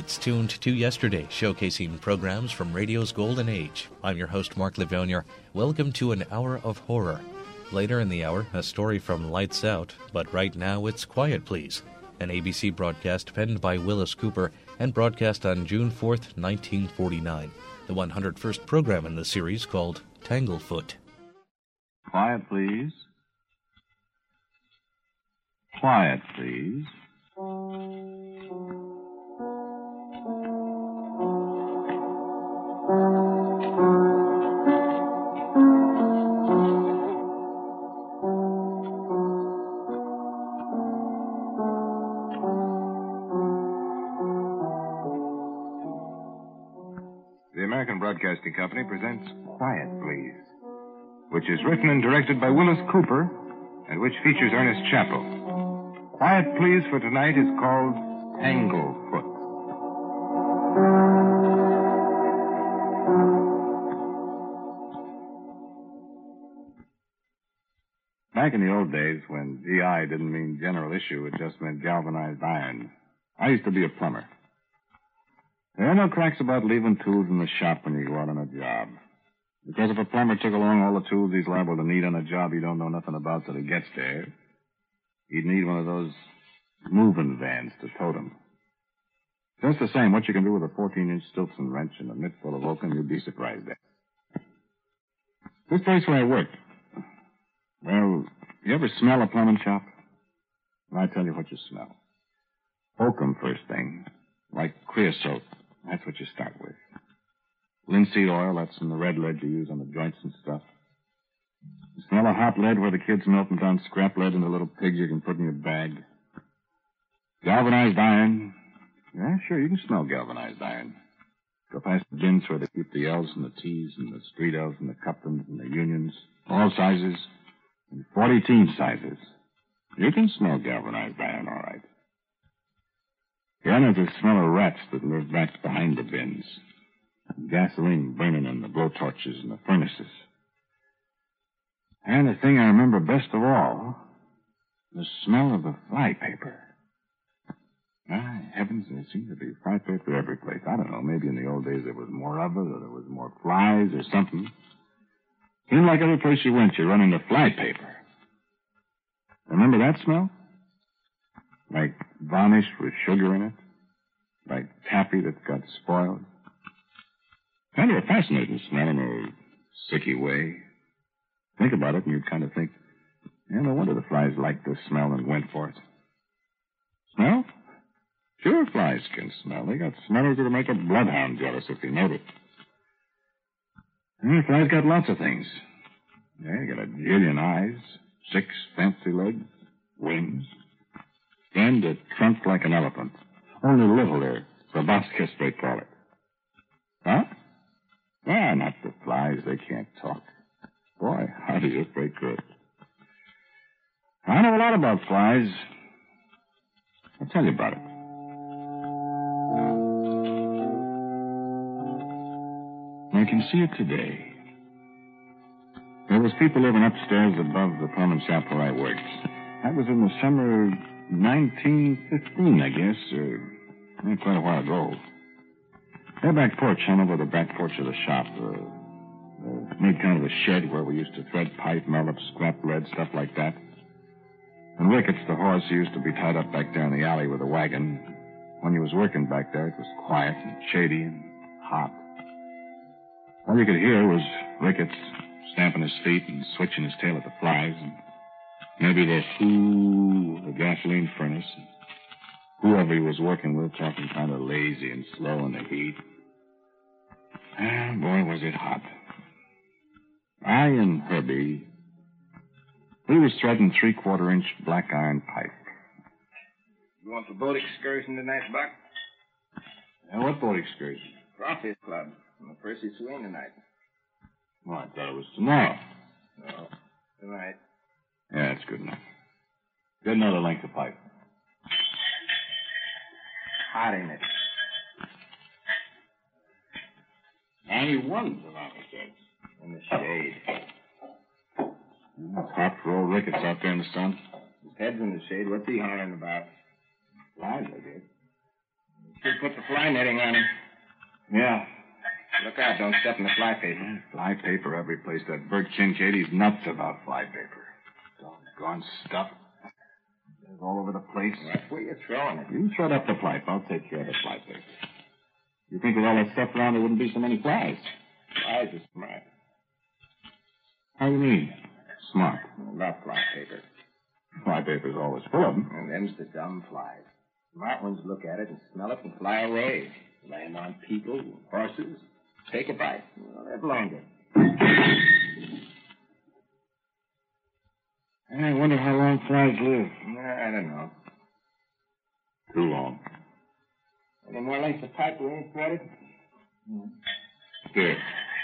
It's tuned to yesterday, showcasing programs from radio's golden age. I'm your host, Mark Livonier. Welcome to an hour of horror. Later in the hour, a story from Lights Out, but right now it's Quiet Please, an ABC broadcast penned by Willis Cooper and broadcast on June 4th, 1949, the 101st program in the series called Tanglefoot. Quiet, please. Quiet, please. The American Broadcasting Company presents Quiet, Please, which is written and directed by Willis Cooper and which features Ernest Chappell. Quiet, Please for tonight is called Tanglefoot. Back in the old days, when GI didn't mean general issue, it just meant galvanized iron, I used to be a plumber. There are no cracks about leaving tools in the shop when you go out on a job. Because if a plumber took along all the tools he's liable to need on a job he don't know nothing about till he gets there, he'd need one of those moving vans to tote him. Just the same, what you can do with a 14-inch Stilson wrench and a mitt full of oakum, you'd be surprised at. This place where I worked, well, you ever smell a plumbing shop? Well, I tell you what you smell. Oakum first thing, like creosote. That's what you start with. Linseed oil, that's in the red lead you use on the joints and stuff. You smell a hot lead where the kids melting down scrap lead into little pigs you can put in your bag. Galvanized iron. Yeah, sure, you can smell galvanized iron. Go past the bins where they keep the L's and the T's and the street L's and the Cuptons and the Unions. All sizes and 40 teen sizes. You can smell galvanized iron, all right. Then there's the smell of rats that live back behind the bins. Gasoline burning in the blowtorches and the furnaces. And the thing I remember best of all, the smell of the flypaper. My heavens, there seemed to be flypaper every place. I don't know, maybe in the old days there was more of it, or there was more flies or something. Seemed like every place you went, you run into flypaper. Remember that smell? Like varnish with sugar in it? Like taffy that got spoiled? Kind of a fascinating smell in a sicky way. Think about it and you'd kind of think, yeah, no wonder the flies liked the smell and went for it. Smell? Sure, flies can smell. They got smellers that'll make a bloodhound jealous if they know it. And flies got lots of things. Yeah, you got a jillion eyes, 6 fancy legs, wings, and a trunk like an elephant. Only a little there. Proboscis, they call it. Huh? Ah, not the flies. They can't talk. Boy, how do you if they could? I know a lot about flies. I'll tell you about it. I can see it today. There was people living upstairs above the plumbing shop where I worked. That was in the summer of 1915, I guess, quite a while ago. Their back porch hung over the back porch of the shop. Made kind of a shed where we used to thread pipe, melt up scrap lead, stuff like that. And Ricketts, the horse, he used to be tied up back there in the alley with a wagon. When he was working back there, it was quiet and shady and hot. All you could hear was Ricketts stamping his feet and switching his tail at the flies, and maybe the hoo of the gasoline furnace, and whoever he was working with talking kind of lazy and slow in the heat. And boy, was it hot. I and Herbie, we was threading 3/4-inch black iron pipe. You want the boat excursion tonight, Buck? Now, what boat excursion? Crawfish Club on the Percy Swing tonight. Well, I thought it was tomorrow. No, tonight. Yeah, that's good enough. Get another length of pipe. Hot, ain't it? 91's around the sheds. In the shade. It's hot for old Ricketts out there in the sun. His head's in the shade. What's he hollering about? Flies, I guess. You put the fly netting on him. Yeah. Look out, don't step in the fly paper. Fly paper every place. That Bert Chinchadi's nuts about fly paper. Doggone stuff. It's all over the place. That's where you're throwing it. You shut up the pipe. I'll take care of the fly paper. You think with all that stuff around, there wouldn't be so many flies? Flies are smart. How do you mean? Smart. About fly paper. Fly paper's always full of them. And them's the dumb flies. Smart ones look at it and smell it and fly away. Land on people, horses, take a bite. Well, they're longer. I wonder how long flies live. I don't know. Too long. Any more lengths of pipe we ain't threaded? Here.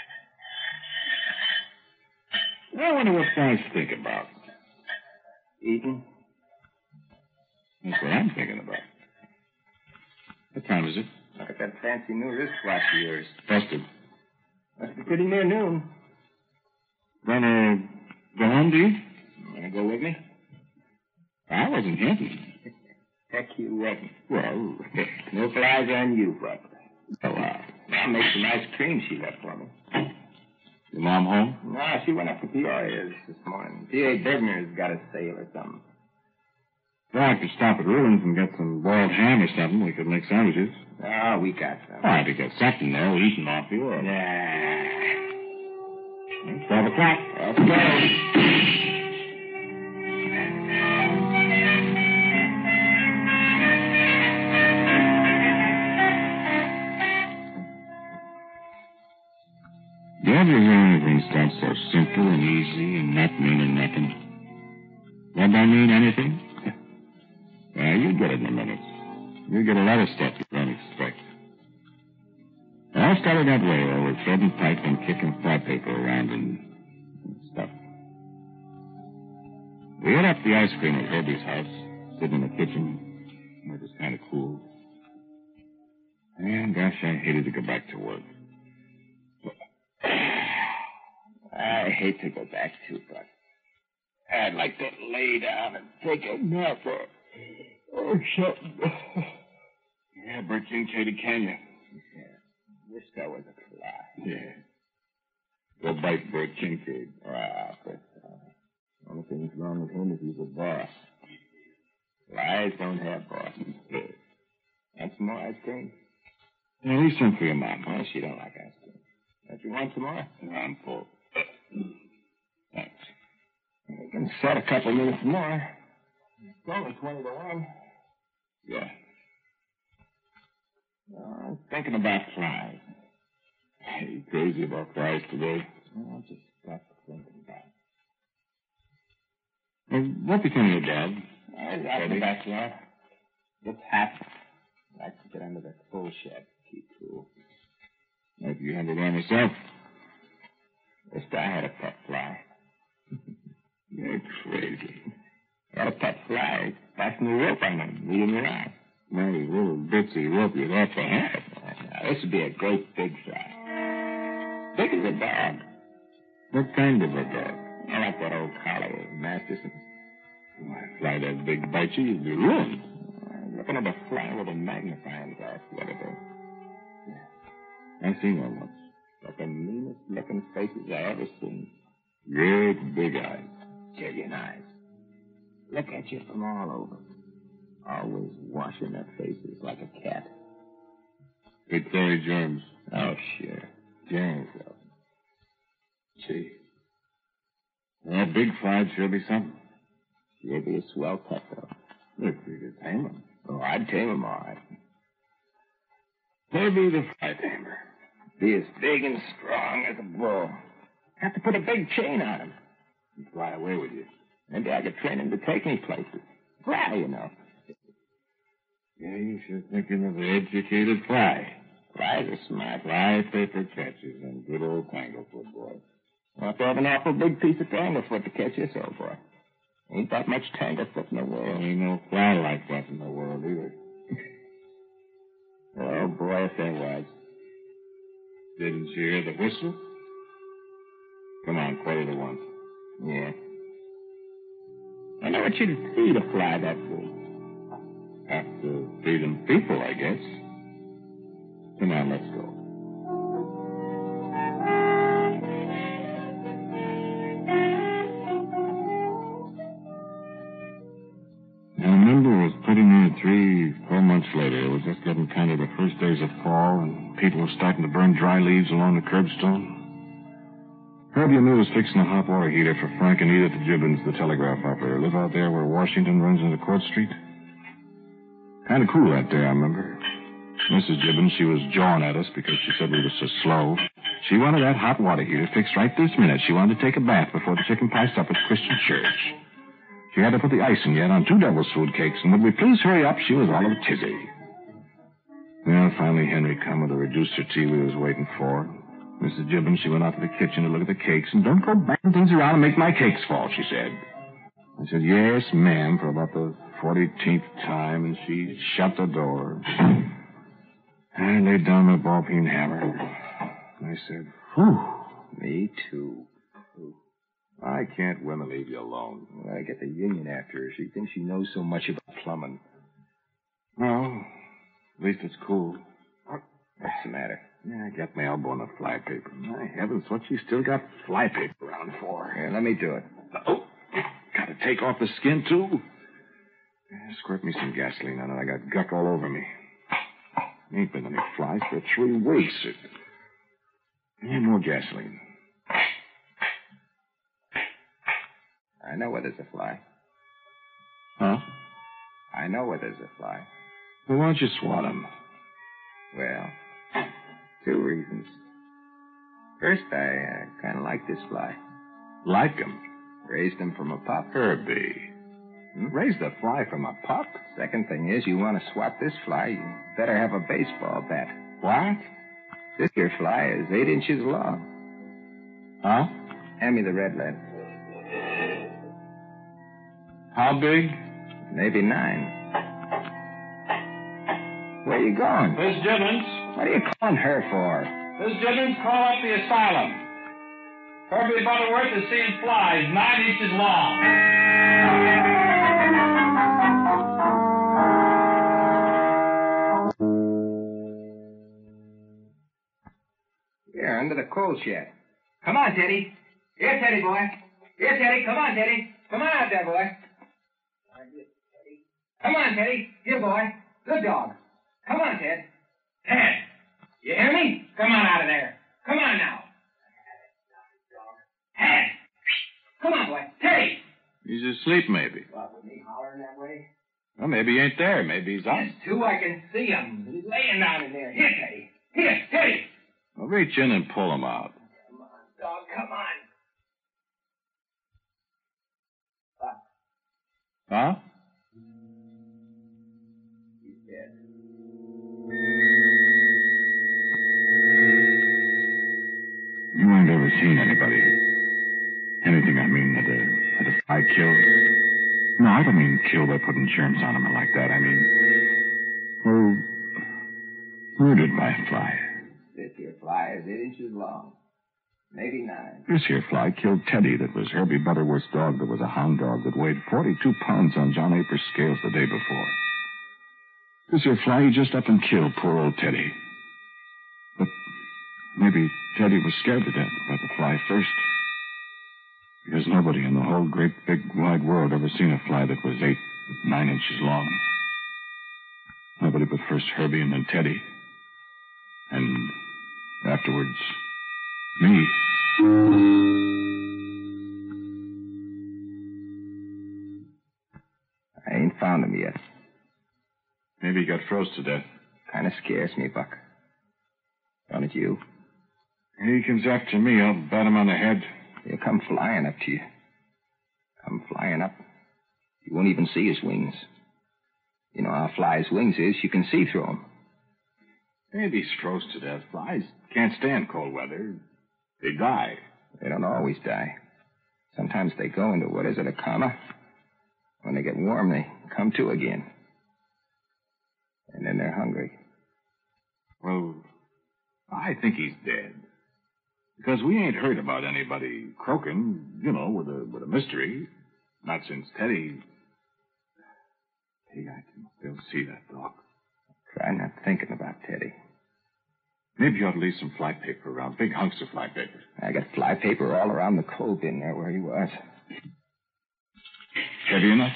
I wonder what flies think about. Eating? That's what I'm thinking about. What time is it? Look at that fancy new wristwatch of yours. Busted. Must be pretty near noon. Gonna go home, do you? Want to go with me? I wasn't hinting. Heck, you wasn't. Well, No flies on you, but oh, wow. I'll make some ice cream she left for me. Your mom home? No, she went up to Peoria this morning. P.A. Bergner's got a sale or something. Well, I could stop at Ruins and get some boiled ham or something. We could make sandwiches. Oh, we got some. All right, to get something, though, eating off you. Or... Nah. 12 o'clock. Okay. Do you ever hear anything sound so simple and easy and not meaning nothing? Don't I mean anything? Yeah, you get it in a minute. You get a lot of stuff you don't expect. It all started that way, though, with threading pipe and kicking fly paper around and stuff. We ate up the ice cream at Herbie's house, sitting in the kitchen. It was kind of cool. And, gosh, I hated to go back to work. I hate to go back to, but I'd like to lay down and take a nap or something. Yeah, Bert Chinchady, can you? Yeah. Wish that was a fly. Yeah. Go bite Bert Chinchady. Ah, but only thing's wrong with him is he's a boss. Flies don't have bosses. Want some more ice cream? Yeah, leave some for your mom. Well, she don't like ice cream. Don't you want some more? No, I'm full. Thanks. We can set a couple minutes more. It's only 20 to 1. Yeah. I'm thinking about flies. Are you crazy about flies today? I just got to thinking about it. Well, what became of your dog? I was out in the backyard. It's hot. I like to get under the coal shed. Keep cool. Maybe you handled one yourself. Wished I had a pet fly. You're crazy. Got a pet fly. Fasten the rope on him. Lead him around. Well, these little bitsy rope you'd have to have. Now, this would be a great big fly. Big as a dog. What kind of a dog? I like that old collie, Masterson. Why, a fly that big bite you, you'd be ruined. Looking at a fly with a magnifying glass the other day. I seen one once. Got the meanest looking faces I ever seen. Great big eyes. Jillian eyes. Look at you from all over. Always washing their faces like a cat. They carry germs. Oh, sure. Germs, though. Gee. Well, big fly'd sure be something. She'd be a swell pet, though. If we could tame them. Oh, I'd tame him all right. Maybe the fly tamer. Be as big and strong as a bull. Have to put a big chain on him. And fly away with you. Maybe I could train him to take me places. Fly, you know. Yeah, you sure thinking of the educated fly. Flies are smart. Fly paper catches and good old tanglefoot, boy. You'll have to have an awful big piece of tanglefoot to catch this old boy. Ain't that much tanglefoot in the There world. ain't no fly like that in the world either. Oh, boy, if there was. Didn't you hear the whistle? Come on, 1:45. Yeah. I know what you'd feed a fly that big. Have to feed them people, I guess. Come on, let's go. I remember it was pretty near 3-4 months later. It was just getting kind of the first days of fall, and people were starting to burn dry leaves along the curbstone. Herbie and me was fixing a hot water heater for Frank and Edith Gibbons, the telegraph operator. Live out there where Washington runs into Court Street. Kind of cool that day, I remember. Mrs. Gibbons, she was jawing at us because she said we were so slow. She wanted that hot water heater fixed right this minute. She wanted to take a bath before the chicken pie supper at Christian Church. She had to put the icing yet on 2 devil's food cakes, and would we please hurry up, she was all of a tizzy. Well, finally Henry come with the reducer tea we was waiting for. Mrs. Gibbons, she went out to the kitchen to look at the cakes, and don't go banging things around and make my cakes fall, she said. I said, yes, ma'am, for about the 40th time, and she shut the door. I laid down my ball-peen hammer, and I said, whew. Me too. I can't women leave you alone. Well, I get the union after her. She thinks she knows so much about plumbing. Well, at least it's cool. What's the matter? Yeah, I got my elbow in the flypaper. My heavens, what you still got flypaper around for? Here, let me do it. Oh, got to take off the skin, too? Yeah, squirt me some gasoline on it. I got guck all over me. Ain't been any flies for 3 weeks. Need more gasoline. I know where there's a fly. Huh? I know where there's a fly. Well, why don't you swat him? Well, 2 reasons. First, I kind of like this fly. Like him? Raised him from a pup. Herbie. Raised a fly from a pup? Second thing is, you want to swat this fly, you better have a baseball bat. What? This here fly is 8 inches long. Huh? Hand me the red lead. How big? Maybe 9. Where you going? Miss Gibbons. What are you calling her for? Miss Gibbons, call up the asylum. Herbie Butterworth is seeing flies 9 inches long. Here, under the coal shed. Come on, Teddy. Here, Teddy boy. Here, Teddy. Come on, Teddy. Come on out there, boy. Come on, Teddy. Here, boy. Good dog. Come on, Ted. Ted, you hear me? Come on out of there. Come on now. Ted. Come on, boy. Teddy. He's asleep, maybe. What, with me hollering that way? Well, maybe he ain't there. Maybe he's out. Yes, too. I can see him. He's laying down in there. Here, Teddy. Here, Teddy. Well, reach in and pull him out. Come on, dog. Come on. Huh? He's dead. You ain't ever seen anything, I mean, that a fly killed. No, I don't mean kill by putting germs on him like that. I mean, well, murdered by a fly. This here fly is 8 inches long. Maybe 9. This here fly killed Teddy, that was Herbie Butterworth's dog, that was a hound dog that weighed 42 pounds on John April's scales the day before. This here fly, he just up and killed poor old Teddy. But maybe Teddy was scared to death by the fly first. Because nobody in the whole great big wide world ever seen a fly that was 8, 9 inches long. Nobody but first Herbie and then Teddy. And afterwards, me. I ain't found him yet. Maybe he got froze to death. Kind of scares me, Buck. Don't it you? He comes after me. I'll bat him on the head. He'll come flying up to you. Come flying up. You won't even see his wings. You know how a fly's wings is. You can see through them. Maybe he's froze to death. Flies can't stand cold weather. They die. They don't always die. Sometimes they go into, what is it, a coma? When they get warm, they come to again. And then they're hungry. Well, I think he's dead. Because we ain't heard about anybody croaking, with a mystery. Not since Teddy. Hey, I can still see that dog. Try not thinking about Teddy. Maybe you ought to leave some fly paper around, big hunks of fly paper. I got fly paper all around the coal bin there where he was. Heavy enough?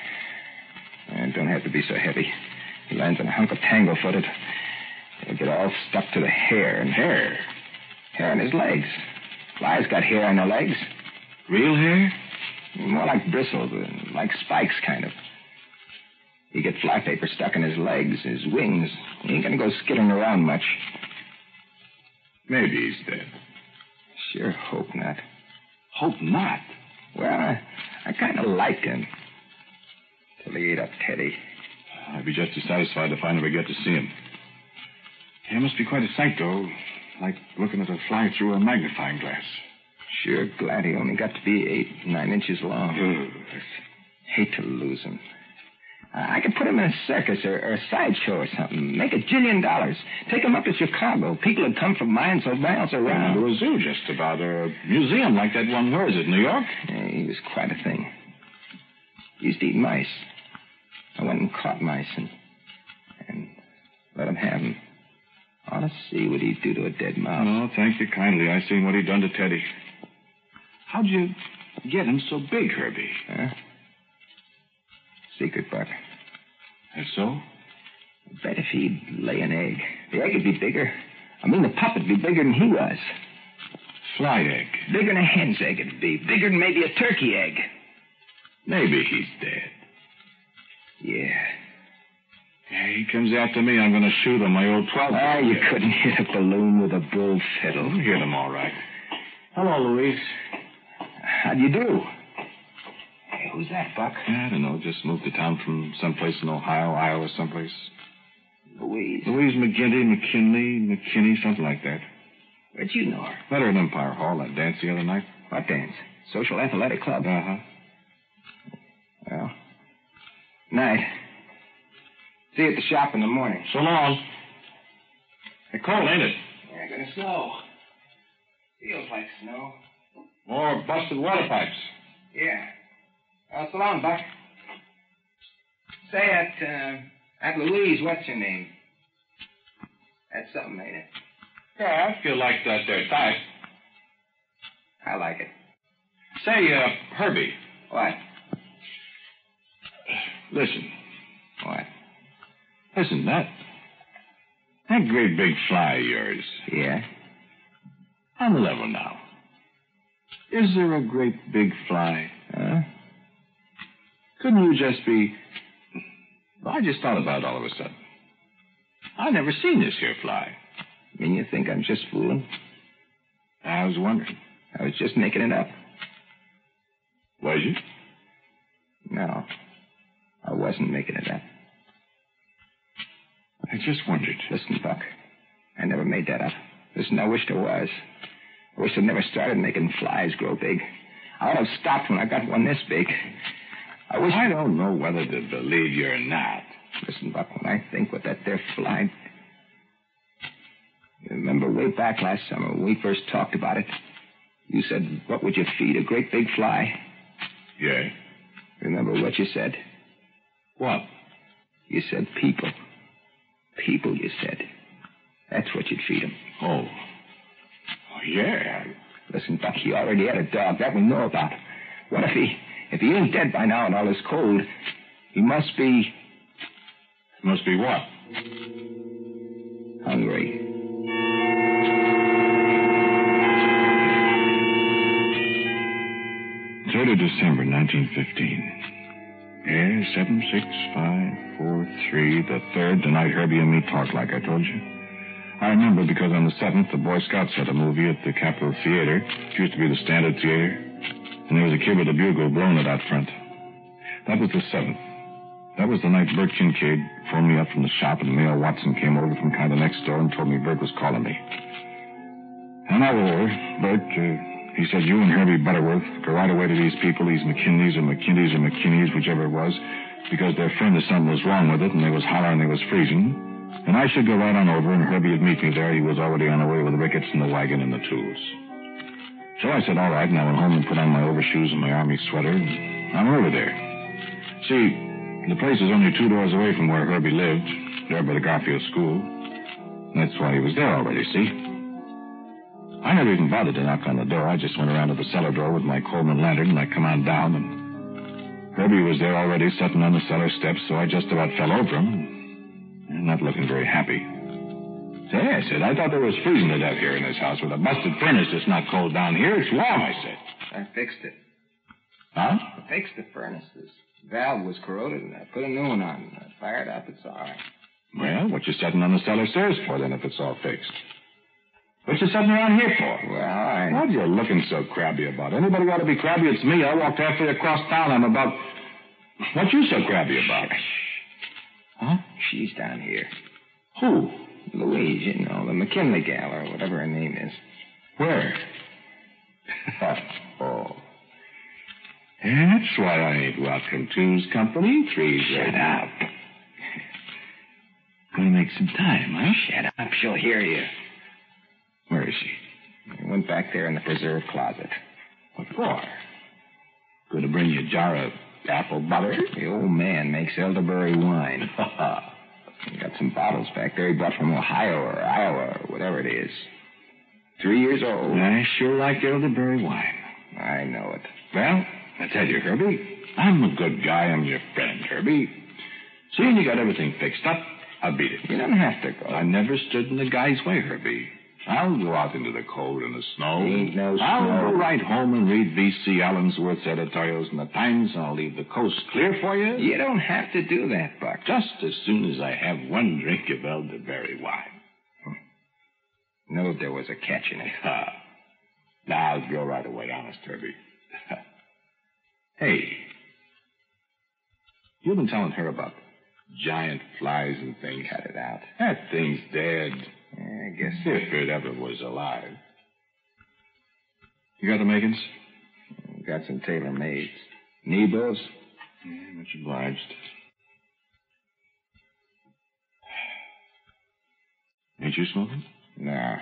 It don't have to be so heavy. He lands on a hunk of tangle-footed. It'll get all stuck to the hair. And Hair? hair on his legs. Flies got hair on their legs. Real hair? More like bristles, like spikes, kind of. You get fly paper stuck in his legs, his wings. He ain't gonna go skittering around much. Maybe he's dead. Sure hope not. Hope not. Well, I kind of liked him. Till he ate up Teddy. I'd be just as satisfied if I never get to see him. It must be quite a sight, though. Like looking at a fly through a magnifying glass. Sure glad he only got to be 8-9 inches long. Hate to lose him. I could put him in a circus or a sideshow or something. Make $1 jillion. Take him up to Chicago. People would come from miles around. To a zoo, just about. A museum like that one. Where is it, New York? Yeah, he was quite a thing. He used to eat mice. I went and caught mice and let him have them. I ought to see what he'd do to a dead mouse. Oh, thank you kindly. I seen what he'd done to Teddy. How'd you get him so big, Herbie? Huh? Secret, Buck. That's so? I bet if he'd lay an egg, the egg would be bigger. I mean, the pup would be bigger than he was. Fly egg. Bigger than a hen's egg it'd be. Bigger than maybe a turkey egg. Maybe he's dead. Yeah. He comes after me. I'm going to shoot him, my old 12. You couldn't hit a balloon with a bull fiddle. Hit him all right. Hello, Louise. How'd you do? Hey, who's that, Buck? I don't know. Just moved to town from someplace in Ohio, Iowa, someplace. Louise. Louise McKinney, something like that. Where'd you know her? Met her at Empire Hall, that dance the other night. What dance? Social Athletic Club? Uh-huh. Well, night. See you at the shop in the morning. So long. It's cold, ain't it? Yeah, gonna snow. Feels like snow. More busted water pipes. Yeah. So long, Buck. Say, at Louise, what's your name? That's something, ain't it? Yeah, I feel like that there type. I like it. Say, Herbie. What? Listen. What? Listen, that great big fly of yours. Yeah? On the level now. Is there a great big fly? Huh? Couldn't you just be... I just thought about it all of a sudden. I never seen this here fly. I mean, you think I'm just fooling? I was wondering. I was just making it up. Was you? No. I wasn't making it up. I just wondered. Listen, Buck. I never made that up. Listen, I wished I was. I wish I'd never started making flies grow big. I ought to have stopped when I got one this big. I don't know whether to believe you or not. Listen, Buck, when I think what that there fly... You remember way back last summer when we first talked about it? You said, what would you feed a great big fly? Yeah. Remember what you said? What? You said people. People, you said. That's what you'd feed him. Oh, yeah. Listen, Buck, he already had a dog. That we know about. What if he ain't dead by now and all is cold, he must be... Must be what? Hungry. December 1915. Yeah, 7, 6, 5, 4, 3, the 3rd, the night Herbie and me talked like I told you. I remember because on the 7th, the Boy Scouts had a movie at the Capitol Theater. It used to be the Standard Theater. And there was a kid with a bugle blowing it out front. That was the 7th. That was the night Bert Kincaid phoned me up from the shop and Mayor Watson came over from kind of next door and told me Bert was calling me. And I was over. Bert, he said, you and Herbie Butterworth go right away to these people, these McKinleys or McKinleys or McKinneys, whichever it was, because their friend or something was wrong with it, and they was hollering they was freezing. And I should go right on over, and Herbie would meet me there. He was already on the way with Ricketts and the wagon and the tools. So I said, all right, and I went home and put on my overshoes and my army sweater, and I'm over there. See, the place is only 2 doors away from where Herbie lived, there by the Garfield School. That's why he was there already, see? I never even bothered to knock on the door. I just went around to the cellar door with my Coleman lantern, and I come on down, and Herbie was there already sitting on the cellar steps, so I just about fell over him, and not looking very happy. Say, I said, I thought there was freezing to death here in this house with a busted furnace that's not cold down here. It's warm, I said. I fixed it. Huh? I fixed the furnace. This valve was corroded, and I put a new one on. I fired up. It's all right. Well, what you sitting on the cellar stairs for, then, if it's all fixed? What you sitting around here for? Well, What are you looking so crabby about? Anybody ought to be crabby, it's me. I walked halfway across town. I'm about... What you so crabby about? Huh? She's down here. Who? Louise, you know, the McKinley gal, or whatever her name is. Where? Oh. That's why I ain't welcome. Two's company, three's... Shut up. Gonna make some time, huh? Shut up. She'll hear you. Where is she? I went back there in the preserve closet. What for? Going to bring you a jar of apple butter? The old man makes elderberry wine. He got some bottles back there he brought from Ohio or Iowa or whatever it is. 3 years old. I sure like elderberry wine. I know it. Well, I tell you, Herbie, I'm a good guy. I'm your friend, Herbie. Seeing you got everything fixed up, I'll beat it. You don't have to go. I never stood in the guy's way, Herbie. I'll go out into the cold and the snow. Ain't no snow. I'll go right home and read V.C. Allensworth's editorials in the Times, and I'll leave the coast clear for you. You don't have to do that, Buck. Just as soon as I have one drink of elderberry wine. Know there was a catch in it. Now, I'll go right away, honest, Herbie. Hey, you've been telling her about giant flies and things. Cut it out. That thing's dead. I guess If it ever was alive. You got the makings? got some tailor-mades. Need those? Yeah, much obliged. Ain't you smoking? No.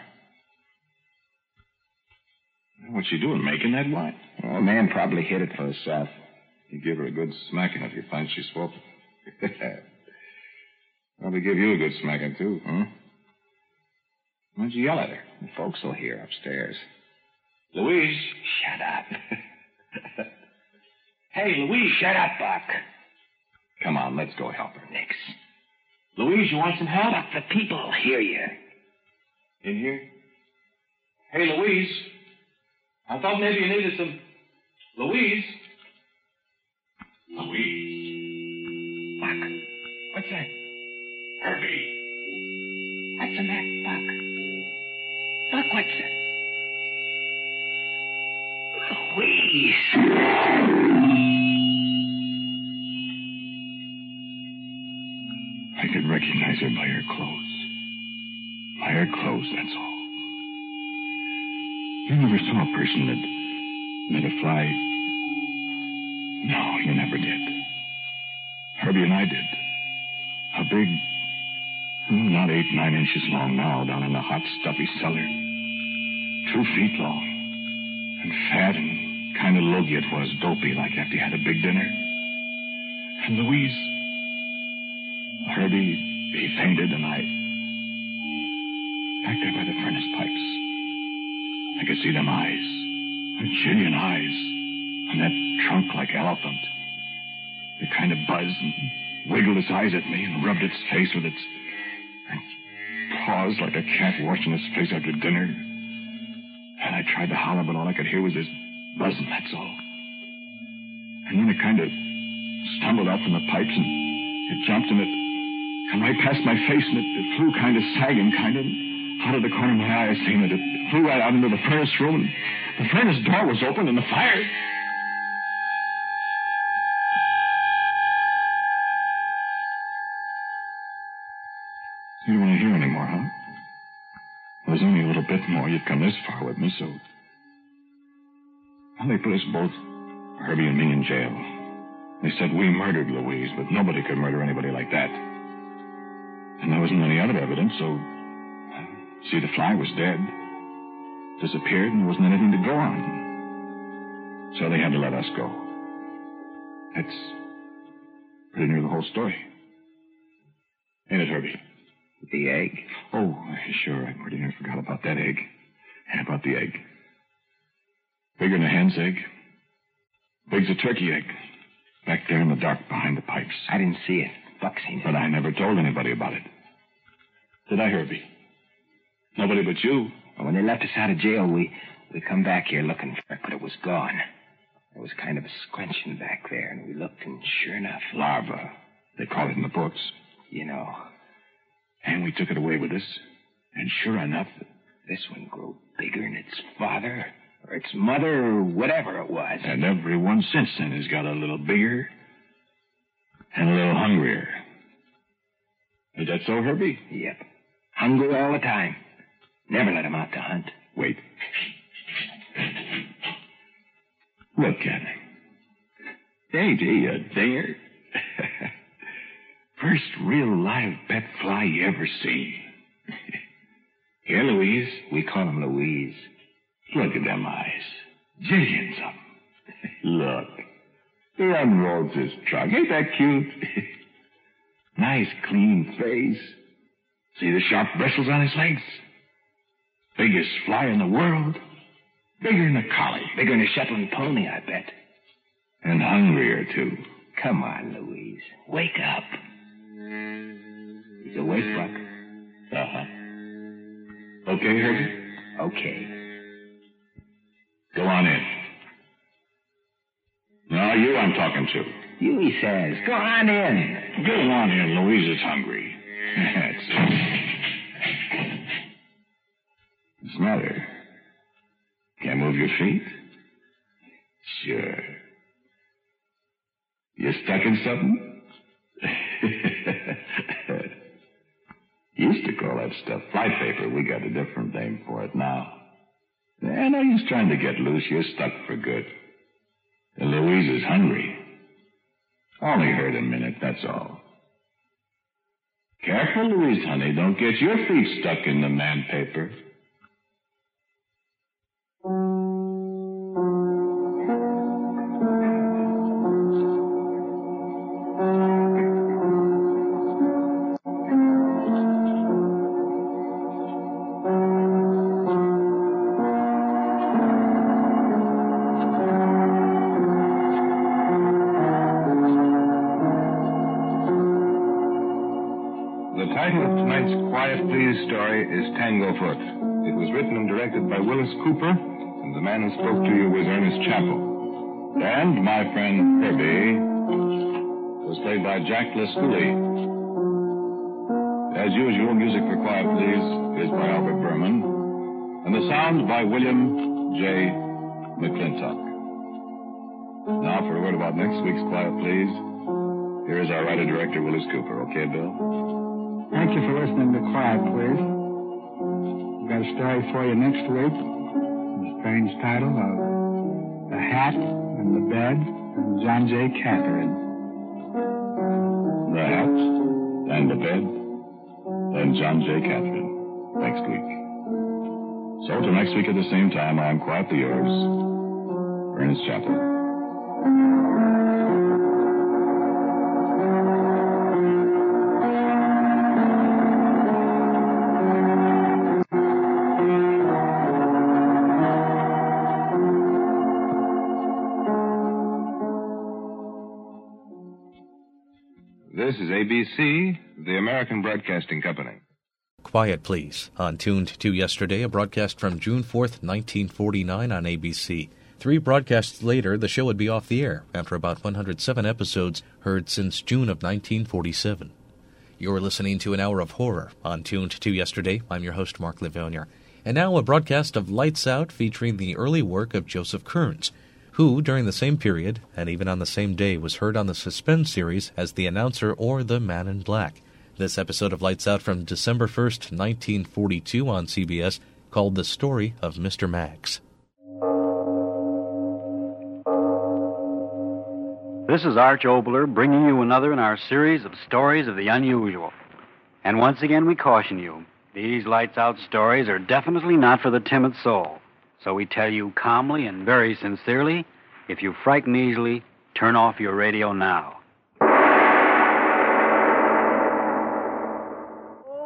What's she doing, making that wine? Well, a man probably hid it for herself. You give her a good smacking if you find she's smoking. Probably give you a good smacking, too, huh? Why'd you yell at her? The folks will hear upstairs. Louise. Shut up. Hey, Louise. Shut up, Buck. Come on, let's go help her. Nix. Louise, you want some help? Buck, the people will hear you. In here? Hey, Louise. I thought maybe you needed some... Louise? Louise. Buck, what's that? Herbie. What's the matter, Buck? Buck, what's that? Louise. I could recognize her by her clothes. By her clothes, that's all. You never saw a person that met a fly? No, you never did. Herbie and I did. A big, not 8, 9 inches long now, down in the hot, stuffy cellar. 2 feet long. And fat and kind of logy it was, dopey, like after you had a big dinner. And Louise... Herbie, he fainted, and I... Back there by the furnace pipes. I could see them eyes. A jillion eyes. And that trunk like elephant. It kind of buzzed and wiggled its eyes at me and rubbed its face with its paws like a cat washing its face after dinner. And I tried to holler, but all I could hear was this buzzing, that's all. And then it kind of stumbled out from the pipes, and it jumped, and it come right past my face, and it flew kind of sagging, kind of out of the corner of my eye. I seen it. It flew right out into the furnace room, and the furnace door was open, and the fire... You don't want to hear any more, huh? Well, there's only a little bit more. You've come this far with me, so... Well, they put us both, Herbie and me, in jail. They said we murdered Louise, but nobody could murder anybody like that. And there wasn't any other evidence, so... See, the fly was dead. Disappeared, and there wasn't anything to go on. So they had to let us go. That's pretty near the whole story. Ain't it, Herbie? The egg? Oh, sure. I pretty near forgot about that egg. And about the egg. Bigger than a hen's egg. Big's a turkey egg. Back there in the dark behind the pipes. I didn't see it. Buck seen it. But I never told anybody about it. Did I, Herbie? Nobody but you. Well, when they left us out of jail, we come back here looking for it, but it was gone. There was kind of a squenching back there, and we looked, and sure enough... Larva. They call it in the books. You know. And we took it away with us. And sure enough... This one grew bigger than its father, or its mother, or whatever it was. And everyone since then has got a little bigger and a little hungrier. Is that so, Herbie? Yep. Hungry all the time. Never let him out to hunt. Wait. Look at him. Ain't he a dinger? First real live pet fly you ever seen. Here, Louise. We call him Louise. Look at them eyes. Jillions of them. Look. He unrolls his trunk. Ain't that cute? Nice, clean face. See the sharp bristles on his legs? Biggest fly in the world. Bigger than a collie. Bigger than a Shetland pony, I bet. And hungrier, too. Come on, Louise. Wake up. He's awake, Buck. Uh-huh. Okay, Herbie? Okay. Go on in. No, you I'm talking to. You, he says. Go on in. Go on in. Louise is hungry. That's it. What's the matter? Can't move your feet? Sure. You stuck in something? Used to call that stuff fly paper. We got a different name for it now. Yeah, no use trying to get loose. You're stuck for good. And Louise is hungry. Only hurt a minute, that's all. Careful, Louise, honey. Don't get your feet stuck in the man paper. Tanglefoot. It was written and directed by Willis Cooper, and the man who spoke to you was Ernest Chappell. And my friend Herbie was played by Jack Lescoulie. As usual, music for Quiet Please is by Albert Berman, and the sound by William J. McClintock. Now for a word about next week's Quiet Please, here is our writer-director, Willis Cooper. Okay, Bill? Thank you for listening to Quiet Please. Got a story for you next week. The strange title of The Hat and the Bed and John J. Catherine. The Hat and the Bed and John J. Catherine. Next week. So till next week at the same time, I am quietly yours, Ernest Chappell. This is ABC, the American Broadcasting Company. Quiet Please, on Tuned to Yesterday, a broadcast from June 4th, 1949 on ABC. 3 broadcasts later, the show would be off the air after about 107 episodes heard since June of 1947. You're listening to an hour of horror on Tuned to Yesterday. I'm your host, Mark Livonia. And now a broadcast of Lights Out featuring the early work of Joseph Kearns, who, during the same period, and even on the same day, was heard on the Suspense series as the announcer or the Man in Black. This episode of Lights Out from December 1st, 1942 on CBS, called The Story of Mr. Maggs. This is Arch Obler bringing you another in our series of stories of the unusual. And once again we caution you, these Lights Out stories are definitely not for the timid soul. So we tell you calmly and very sincerely, if you frighten easily, turn off your radio now. All right, then.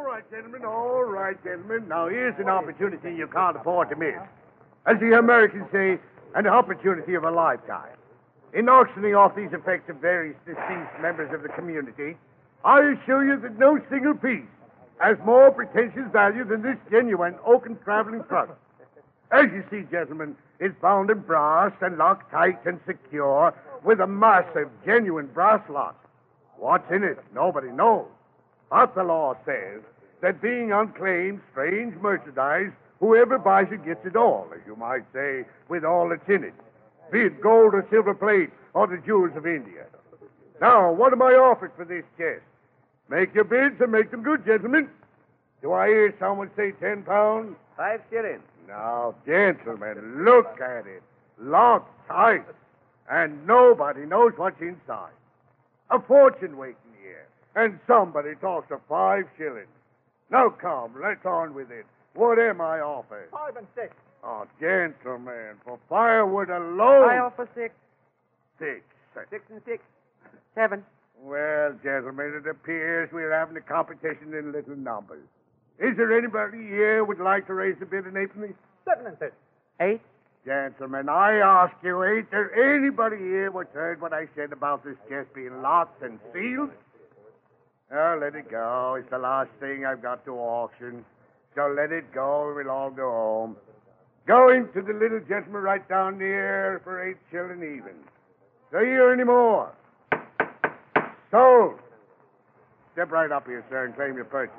gentlemen. All right, gentlemen. Now, here's an opportunity you can't afford to miss. As the Americans say, an opportunity of a lifetime. In auctioning off these effects of various deceased members of the community, I assure you that no single piece has more pretentious value than this genuine oaken traveling trunk. As you see, gentlemen, it's bound in brass and locked tight and secure with a massive, genuine brass lock. What's in it, nobody knows. But the law says that being unclaimed, strange merchandise, whoever buys it gets it all, as you might say, with all that's in it, be it gold or silver plate or the jewels of India. Now, what am I offered for this chest? Make your bids and make them good, gentlemen. Do I hear someone say 10 pounds? 5 shillings. Now, gentlemen, look at it. Locked tight. And nobody knows what's inside. A fortune waiting here. And somebody talks of 5 shillings. Now, come, let's on with it. What am I offered? 5 and 6. Oh, gentlemen, for firewood alone. I offer 6. 6. 6 and 6. 7. Well, gentlemen, it appears we're having a competition in little numbers. Is there anybody here would like to raise a bid an halfpenny? 7 and 6. 8. Gentlemen, I ask you, ain't there anybody here what's heard what I said about this chest being locked and sealed? Oh, let it go. It's the last thing I've got to auction. So let it go, and we'll all go home. Going to the little gentleman right down there for 8 shillings even. Do you hear any more? Sold. Step right up here, sir, and claim your purchase.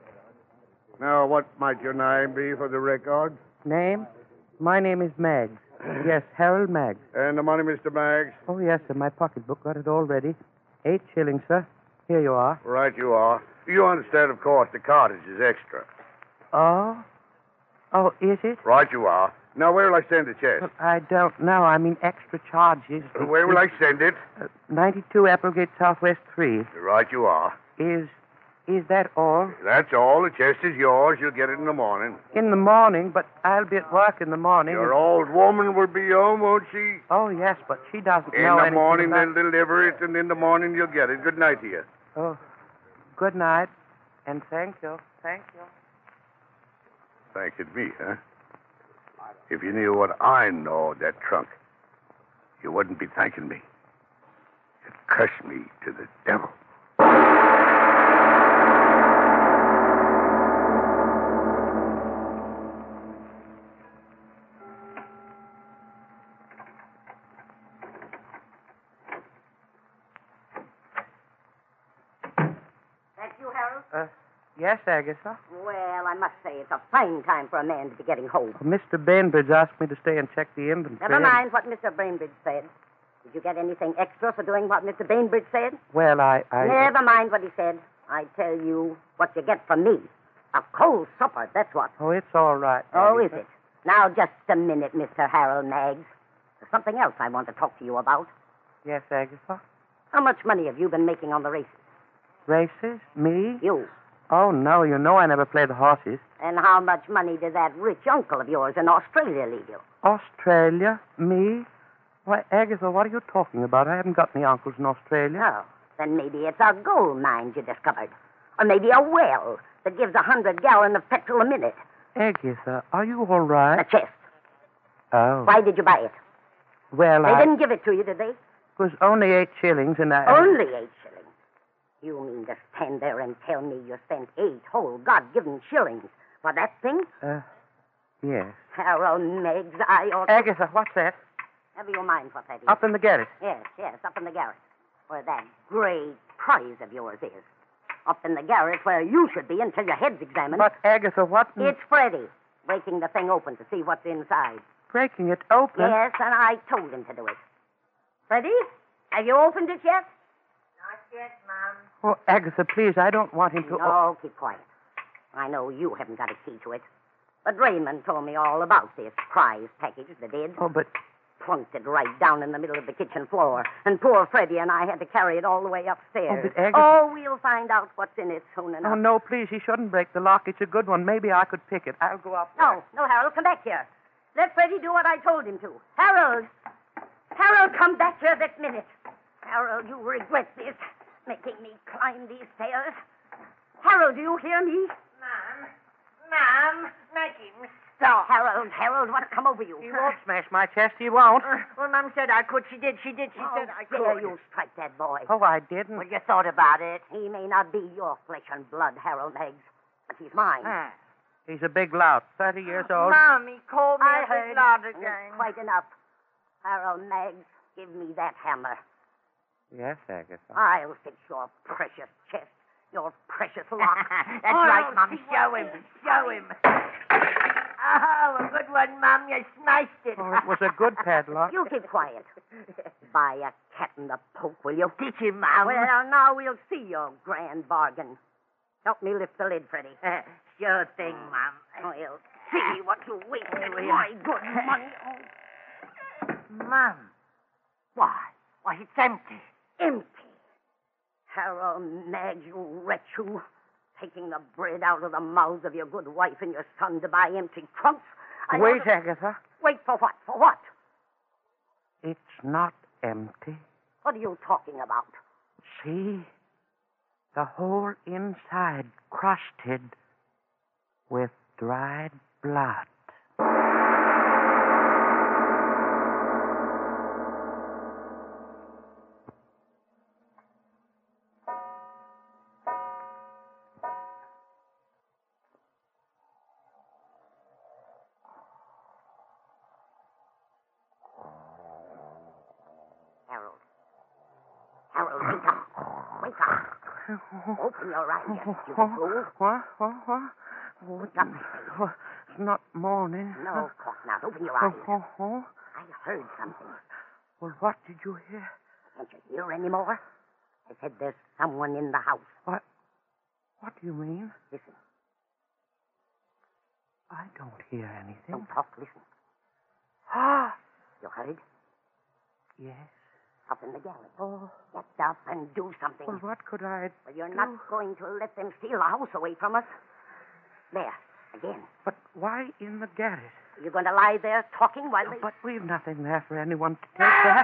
Now, what might your name be for the record? Name? My name is Maggs. Yes, Harold Maggs. And the money, Mr. Maggs? Oh, yes, sir. My pocketbook got it all ready. 8 shillings, sir. Here you are. Right you are. You understand, of course, the cartage is extra. Oh? Oh, is it? Right you are. Now, where will I send the chest? Well, I don't know. I mean, extra charges. Where will I send it? 92 Applegate Southwest 3. Right you are. Is that all? That's all. The chest is yours. You'll get it in the morning. In the morning, but I'll be at work in the morning. Your old woman will be home, won't she? Oh, yes, but she doesn't In know the anything morning, about... they'll deliver it, and in the morning you'll get it. Good night to you. Oh, good night, and thank you. Thank you. Thanking me, huh? If you knew what I know of that trunk, you wouldn't be thanking me. You'd curse me to the devil. Yes, Agatha? Well, I must say it's a fine time for a man to be getting home. Mr. Bainbridge asked me to stay and check the inventory. Never mind what Mr. Bainbridge said. Did you get anything extra for doing what Mr. Bainbridge said? Well, I... Never mind what he said. I tell you what you get from me. A cold supper, that's what. Oh, it's all right, Oh, Agatha. is it? Now, just a minute, Mr. Harold Maggs. There's something else I want to talk to you about. Yes, Agatha? How much money have you been making on the races? Races? Me? You. Oh, no, you know I never play the horses. And how much money did that rich uncle of yours in Australia leave you? Australia? Me? Why, Agatha, what are you talking about? I haven't got any uncles in Australia. Oh, then maybe it's a gold mine you discovered. Or maybe a well that gives 100 gallons of petrol a minute. Agatha, are you all right? The chest. Oh. Why did you buy it? Well, They didn't give it to you, did they? It was only 8 shillings, and I... Only 8 shillings. You mean to stand there and tell me you spent 8 whole God-given shillings for that thing? Yes. Harold Meggs, I ought... Agatha, what's that? Never you mind what that is. Up in the garret. Yes, up in the garret, where that great prize of yours is. Up in the garret where you should be until your head's examined. But, Agatha, what... It's Freddie, breaking the thing open to see what's inside. Breaking it open? Yes, and I told him to do it. Freddie, have you opened it yet? Not yet, Mom. Oh, Agatha, please, I don't want him to... No, keep quiet. I know you haven't got a key to it. But Raymond told me all about this prize package, they did. Oh, but... Plunked it right down in the middle of the kitchen floor. And poor Freddie and I had to carry it all the way upstairs. Oh, but Agatha... Oh, we'll find out what's in it soon enough. Oh, no, please, he shouldn't break the lock. It's a good one. Maybe I could pick it. I'll go up there. No, Harold, come back here. Let Freddie do what I told him to. Harold, come back here this minute. Harold, you regret this, making me climb these stairs. Harold, do you hear me? Mom. Mom, make him stop. Harold, what's come over you? He won't smash my chest. He won't. Well, Mom said I could. She did. She said I could. Dare you strike that boy? Oh, I didn't. Well, you thought about it. He may not be your flesh and blood, Harold Meggs, but he's mine. He's a big lout, 30 years old. Mom, he called me I a heard. big lout It's again. quite enough. Harold Meggs, give me that hammer. Yes, Agatha. I'll fix your precious chest, your precious lock. That's right, Mom. Show him. Show him. Oh, a good one, Mom. You smashed it. Oh, it was a good padlock. You keep quiet. Buy a cat in the poke, will you? Teach him, Mom. Well, now we'll see your grand bargain. Help me lift the lid, Freddie. Sure thing, Mom. We'll see what you wait with my good money. Mom. Why, it's empty. Empty. Harold Meggs, you wretch, you. Taking the bread out of the mouths of your good wife and your son to buy empty trunks. Wait, Agatha. Wait for what? For what? It's not empty. What are you talking about? See? The whole inside crusted with dried blood. Harold, wake up. Wake up. Open your eyes, you stupid fool. What? Wake up. It's not morning. No, cough not. Open your eyes. Oh. I heard something. Well, what did you hear? Can't you hear anymore? I said there's someone in the house. What do you mean? Listen. I don't hear anything. Don't talk. Listen. Ah! You heard? Yes. Up in the gallery. Oh. Get up and do something. Well, what could I Well, you're not going to let them steal the house away from us. There. Again. But why in the garret? Are you going to lie there talking while they... But we've nothing there for anyone to take there.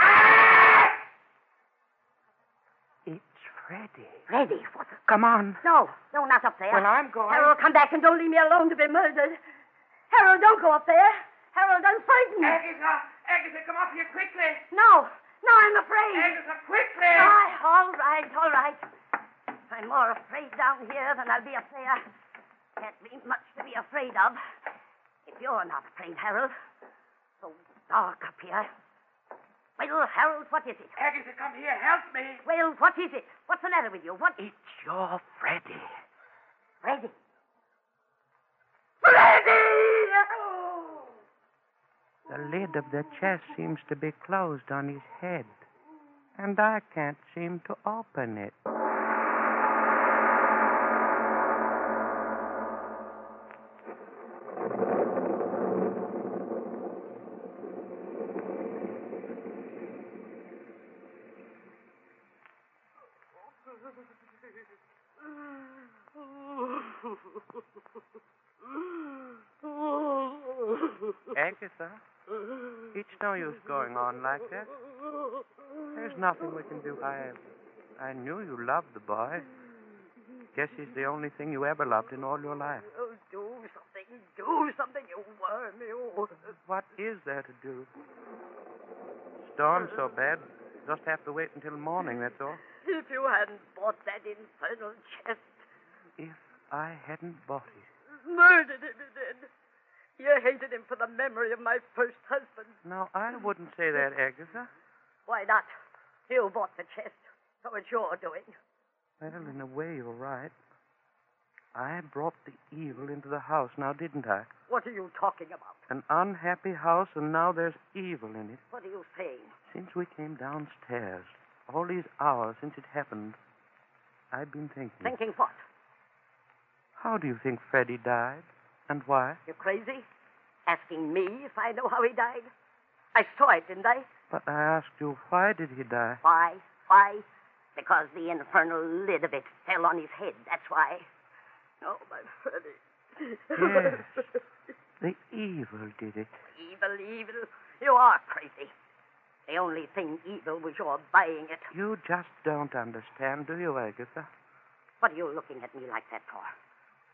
It's Freddie. Freddie? What? Come on. No, not up there. Well, I'm going. Harold, come back and don't leave me alone to be murdered. Harold, don't go up there. Harold, I'm frightened. Agatha, come up here quickly. No, I'm afraid. Agatha, quickly. All right. I'm more afraid down here than I'll be up there. Can't be much to be afraid of. If you're not afraid, Harold. So dark up here. Well, Harold, what is it? Agatha, come here. Help me. Well, what is it? What's the matter with you? What? It's your Freddie. Freddie? The lid of the chest seems to be closed on his head, and I can't seem to open it. Agatha, it's no use going on like that. There's nothing we can do. I knew you loved the boy. Guess he's the only thing you ever loved in all your life. Oh, do something, you worm, you. What is there to do? Storm's so bad, just have to wait until morning, that's all. If you hadn't bought that infernal chest. If I hadn't bought it. Murdered him, you did. You hated him for the memory of my first husband. No, I wouldn't say that, Agatha. Why not? You bought the chest, so it's your doing. Well, in a way, you're right. I brought the evil into the house now, didn't I? What are you talking about? An unhappy house, and now there's evil in it. What are you saying? Since we came downstairs, all these hours since it happened, I've been thinking. Thinking what? How do you think Freddie died? And why? You crazy? Asking me if I know how he died? I saw it, didn't I? But I asked you, why did he die? Why? Because the infernal lid of it fell on his head, that's why. Oh, my Freddie. Yes. The evil did it. Evil. You are crazy. The only thing evil was your buying it. You just don't understand, do you, Agatha? What are you looking at me like that for?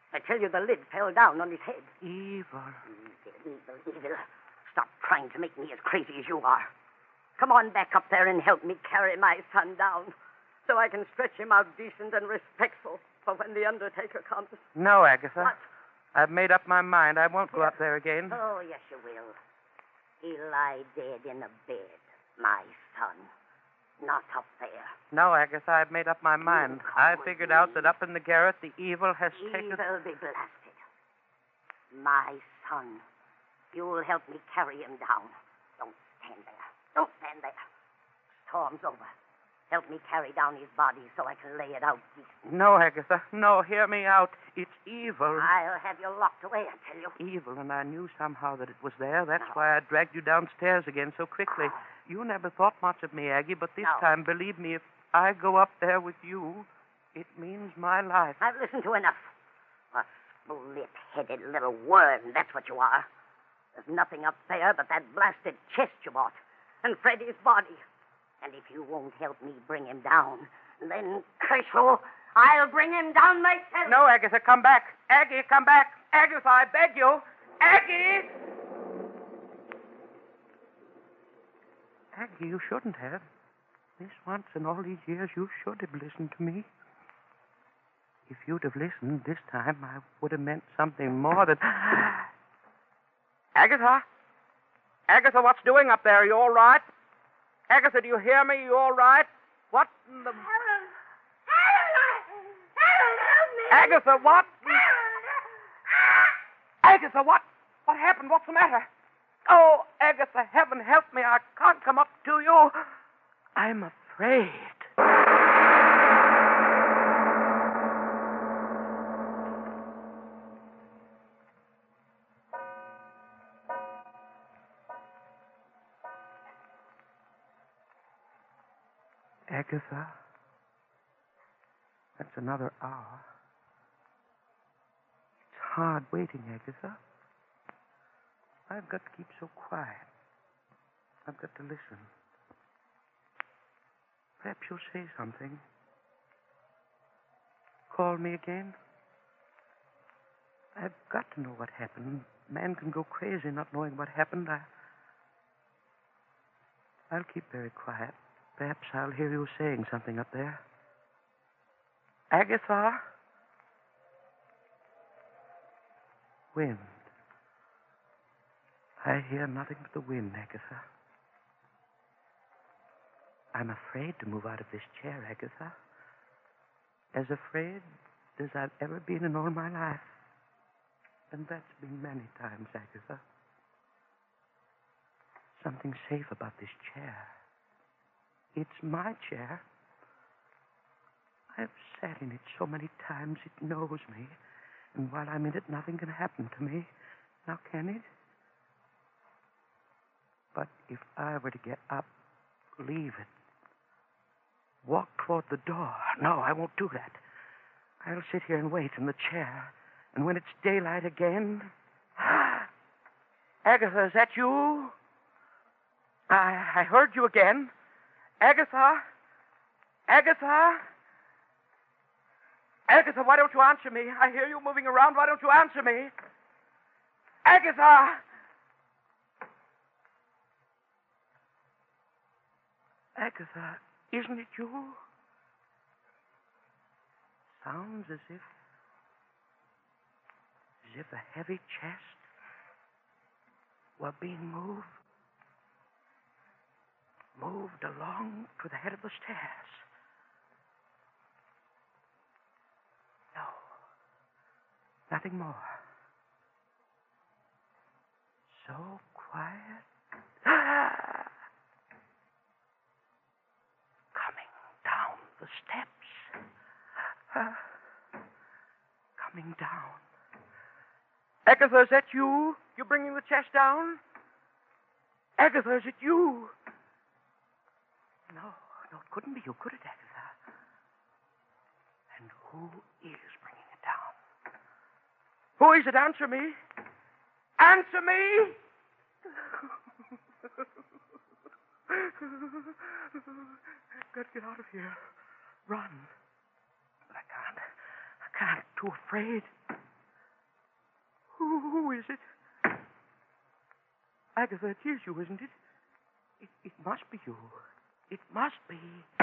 I tell you, the lid fell down on his head. Evil. Evil. Stop trying to make me as crazy as you are. Come on back up there and help me carry my son down so I can stretch him out decent and respectful for when the undertaker comes. No, Agatha. What? I've made up my mind. I won't go up there again. Oh, yes, you will. He'll lie dead in a bed, my son. Not up there. No, Agatha, I've made up my mind. I figured out that up in the garret, the evil has taken... Evil be blasted. My son. You'll help me carry him down. Don't stand there. Don't stand there. Storm's over. Help me carry down his body so I can lay it out decent. No, Agatha. No, hear me out. It's evil. I'll have you locked away, I tell you. Evil, and I knew somehow that it was there. That's why I dragged you downstairs again so quickly. You never thought much of me, Aggie, but this time, believe me, if I go up there with you, it means my life. I've listened to enough. A split-headed little worm, that's what you are. There's nothing up there but that blasted chest you bought and Freddie's body. And if you won't help me bring him down, then, curse you, I'll bring him down myself. No, Agatha, come back. Aggie, come back. Agatha, I beg you. Aggie! Aggie, you shouldn't have. This once in all these years, you should have listened to me. If you'd have listened this time, I would have meant something more than... Agatha? Agatha, what's doing up there? Are you all right? Agatha, do you hear me? You all right? What in the... Harold, help me! Agatha, what? Agatha, what? What happened? What's the matter? Oh, Agatha, heaven help me. I can't come up to you. I'm afraid. Agatha, that's another hour. It's hard waiting, Agatha. I've got to keep so quiet. I've got to listen. Perhaps you'll say something. Call me again. I've got to know what happened. Man can go crazy not knowing what happened. I'll keep very quiet. Perhaps I'll hear you saying something up there. Agatha? Wind. I hear nothing but the wind, Agatha. I'm afraid to move out of this chair, Agatha. As afraid as I've ever been in all my life. And that's been many times, Agatha. Something safe about this chair. It's my chair. I've sat in it so many times it knows me. And while I'm in it, nothing can happen to me. Now, can it? But if I were to get up, leave it, walk toward the door. No, I won't do that. I'll sit here and wait in the chair. And when it's daylight again... Agatha, is that you? I heard you again. Agatha? Agatha? Agatha, why don't you answer me? I hear you moving around. Why don't you answer me? Agatha! Agatha, isn't it you? Sounds as if a heavy chest were being moved along to the head of the stairs. No, nothing more. So quiet. Coming down the steps. Coming down. Agatha, is that you? You bringing the chest down? Agatha, is it you? No, it couldn't be you, could it, Agatha? And who is bringing it down? Who is it? Answer me. Answer me! Got to get out of here. Run. But I can't. Too afraid. is it? Agatha, it is you, isn't it? It must be you. It must be.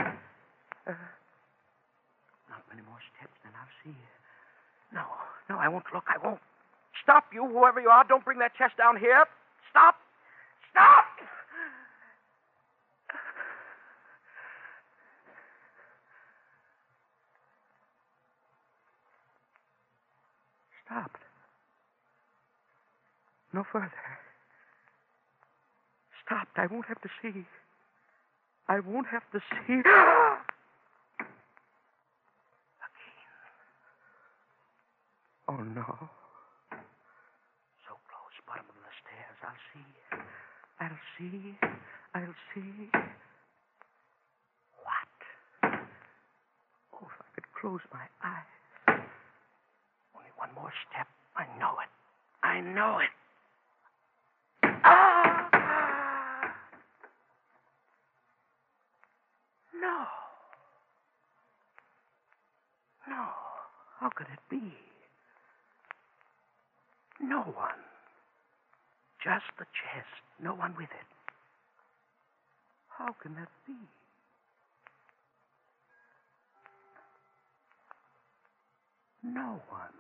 Not many more steps, then I'll see you. No, I won't look. I won't. Stop, you, whoever you are. Don't bring that chest down here. Stop! Stop! Stopped. No further. Stopped. I won't have to see. I won't have to see. Oh, no. So close, bottom of the stairs. I'll see. What? Oh, if I could close my eyes. Only one more step. I know it. Ah! No. How could it be? No one. Just the chest. No one with it. How can that be? No one.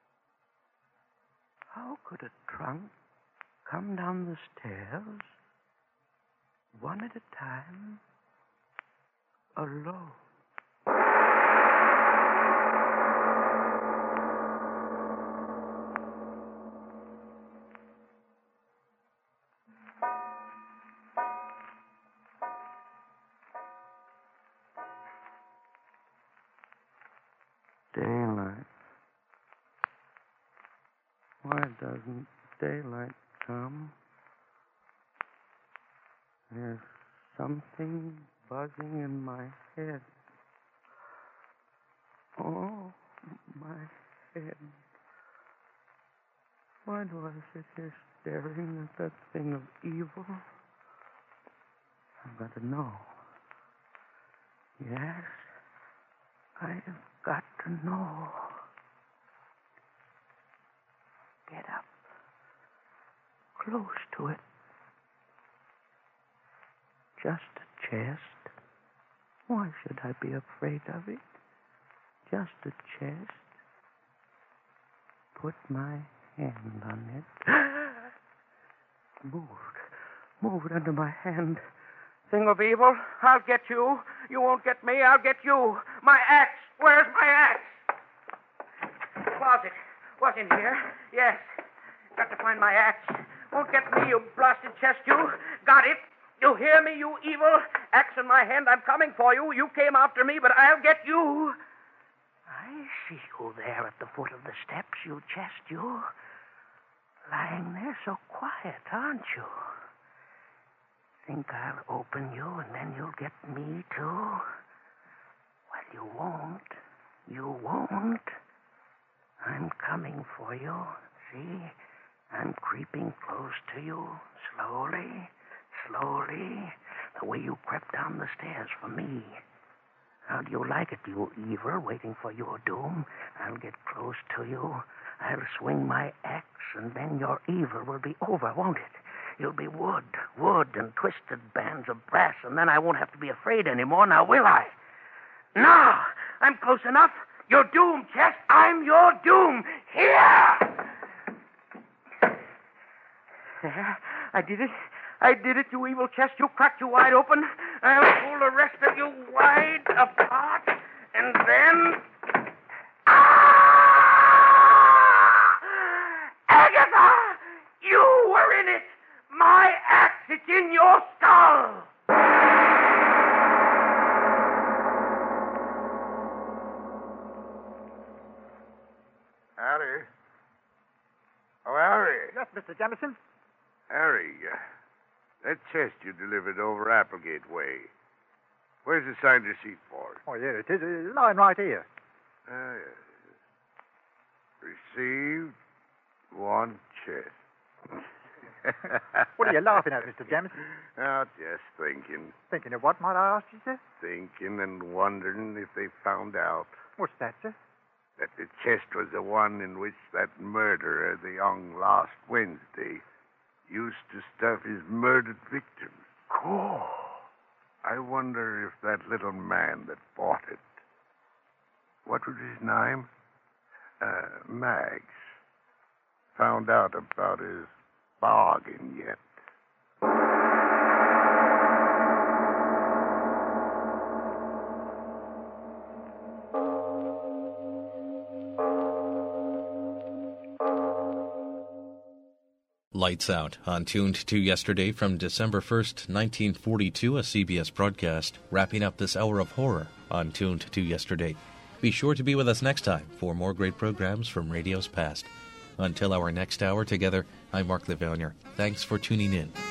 How could a trunk come down the stairs, one at a time, alone? Daylight. Why doesn't daylight come? There's something buzzing in my head. Oh, my head. Why do I sit here staring at that thing of evil? I've got to know. Yes, I've got to know. Get up. Close to it. Just a chest. Why should I be afraid of it? Just a chest. Put my hand on it. Moved under my hand. Thing of evil, I'll get you. You won't get me, I'll get you. My axe. Where's my axe? Closet. Was in here. Yes. Got to find my axe. Won't get me, you blasted chest, you. Got it. You hear me, you evil? Axe in my hand, I'm coming for you. You came after me, but I'll get you. I see you there at the foot of the steps, you chest, you. Lying there so quiet, aren't you? Think I'll open you and then you'll get me, too? Well, you won't. You won't. I'm coming for you. See? I'm creeping close to you. Slowly. The way you crept down the stairs for me. How do you like it, you evil, waiting for your doom? I'll get close to you. I'll swing my axe, and then your evil will be over, won't it? You'll be wood and twisted bands of brass, and then I won't have to be afraid anymore, now will I? No! I'm close enough. You're doomed, Chest. I'm your doom. Here! There. I did it, you evil Chest. You cracked you wide open. I'll pull the rest of you wide apart, and then... Agatha! You were in it! My axe, it's in your skull! Harry? Oh, Harry. Yes, Mr. Jamison? Harry, that chest you delivered over Applegate Way. Where's the signed receipt for it? Oh, yeah, it is. Lying right here. Yes. Received one chest. What are you laughing at, Mr. Jamison? Oh, just thinking. Thinking of what, might I ask you, sir? Thinking and wondering if they found out. What's that, sir? that the chest was the one in which that murderer, the young last Wednesday, used to stuff his murdered victims. Cool. I wonder if that little man that bought it, what was his name? Mags, found out about his bargain yet. Lights Out, on Tuned to Yesterday from December 1st, 1942, a CBS broadcast, wrapping up this hour of horror on Tuned to Yesterday. Be sure to be with us next time for more great programs from radio's past. Until our next hour together, I'm Mark Livonier. Thanks for tuning in.